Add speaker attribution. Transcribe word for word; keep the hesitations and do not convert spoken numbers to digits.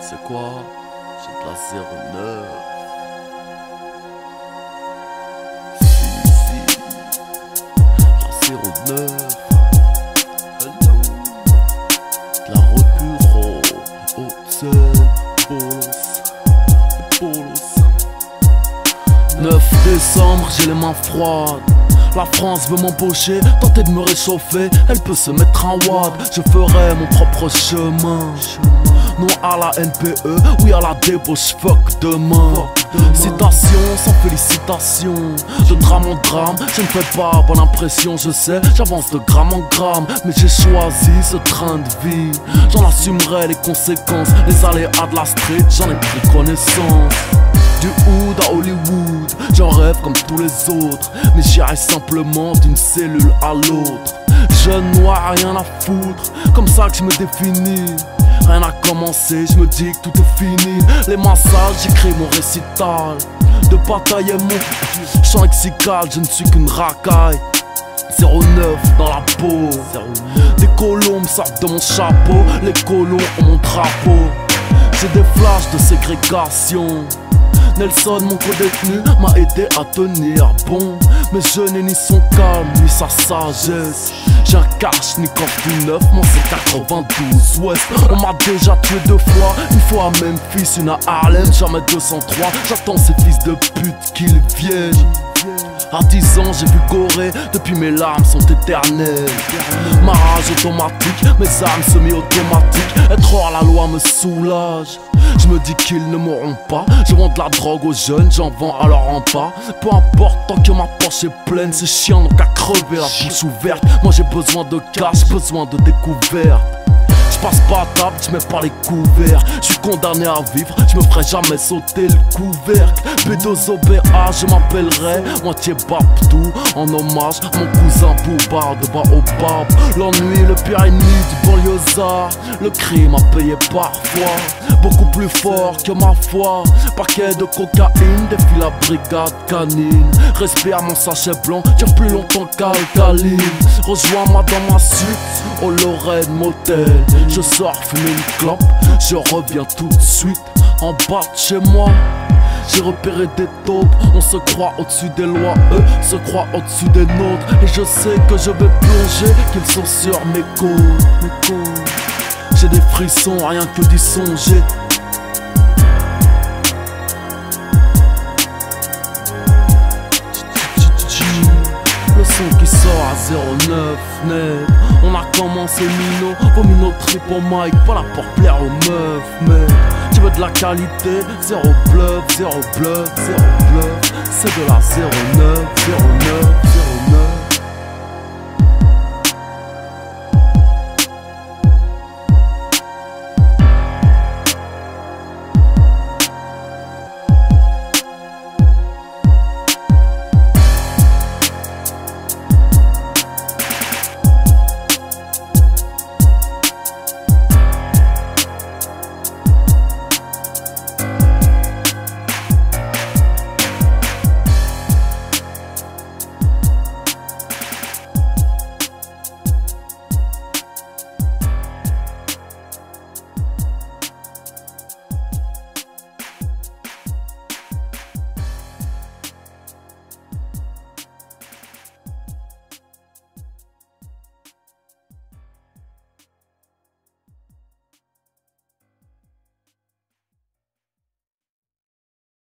Speaker 1: C'est quoi? J'ai de la zéro neuf. Si, si. La zéro neuf. Hello. De la Repuro. Haute-Seine. Bolos. Bolos. neuf décembre, j'ai les mains froides. La France veut m'embaucher, tenter de me réchauffer. Elle peut se mettre en wad, je ferai mon propre chemin. Non à la N P E, oui à la débauche, fuck demain. Citation sans félicitation, de drame en drame, je ne fais pas bonne impression, je sais, j'avance de gramme en gramme. Mais j'ai choisi ce train de vie, j'en assumerai les conséquences. Les aléas de la street, j'en ai pris connaissance. Du hood à Hollywood, j'en rêve comme tous les autres, mais j'irai simplement d'une cellule à l'autre. Jeune noir, rien à foutre, comme ça que je me définis. Rien à commencer, je me dis que tout est fini. Les massages, j'écris mon récital de bataille et mon chant lexical, je ne suis qu'une racaille. zéro neuf dans la peau. Des colombes sortent de mon chapeau, les colons ont mon drapeau. J'ai des flashs de ségrégation. Nelson, mon co-détenu, m'a aidé à tenir bon. Mais je n'ai ni son calme, ni sa sagesse. J'ai un cash, ni tout neuf, mon C quatre-vingt-douze Ouest. On m'a déjà tué deux fois, une fois à Memphis, une à Harlem, jamais deux cent trois. J'attends ces fils de pute qu'ils viennent. À dix ans j'ai vu Gorée, depuis mes larmes sont éternelles. Ma rage automatique, mes armes semi-automatiques. Être hors la loi me soulage. Je me dis qu'ils ne mourront pas. Je vends de la drogue aux jeunes, j'en vends alors en bas. Peu importe tant que ma poche est pleine. Ces chiens n'ont qu'à crever la bouche ouverte. Moi j'ai besoin de cash, besoin de découverte. Je passe pas à table, je mets pas les couverts. Je suis condamné à vivre, je me ferai jamais sauter le couvercle. B deux O B A, je m'appellerai moitié Babdou, en hommage à mon cousin Bouba de Baobab. L'ennui, le pire ennemi du banlieusard. Le crime a payé parfois, beaucoup plus fort que ma foi. Paquet de cocaïne, défile la brigade canine. Respire mon sachet blanc, dure plus longtemps qu'alcaline. Rejoins-moi dans ma suite, au Lorraine Motel. Je sors fumer une clope, je reviens tout de suite. En bas de chez moi, j'ai repéré des taupes. On se croit au-dessus des lois, eux se croient au-dessus des nôtres. Et je sais que je vais plonger, qu'ils sont sur mes côtes, mes côtes. J'ai des frissons, rien que d'y songer. Le son qui sort à zéro neuf net. On a commencé Mino, vos minoteries pour Mike, pas là pour plaire aux meufs, mais tu veux de la qualité, zéro bluff, zéro bluff, zéro bluff. C'est de la zéro neuf, zéro